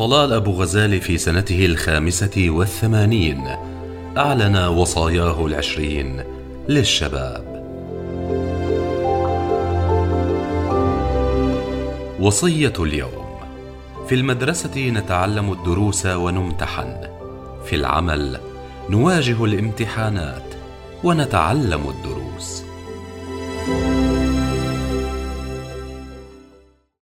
طلال أبو غزال في سنته 85 أعلن وصاياه 20 للشباب. وصية اليوم: في المدرسة نتعلم الدروس ونمتحن، في العمل نواجه الامتحانات ونتعلم الدروس.